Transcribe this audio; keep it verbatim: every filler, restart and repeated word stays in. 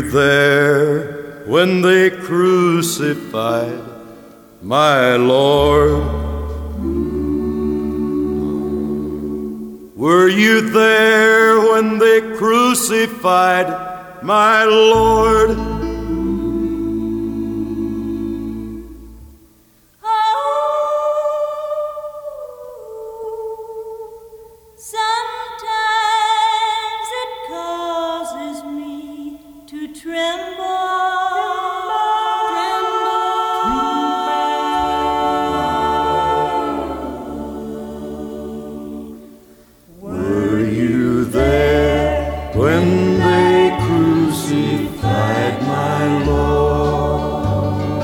you there when they crucified my Lord? Were you there when they crucified my Lord?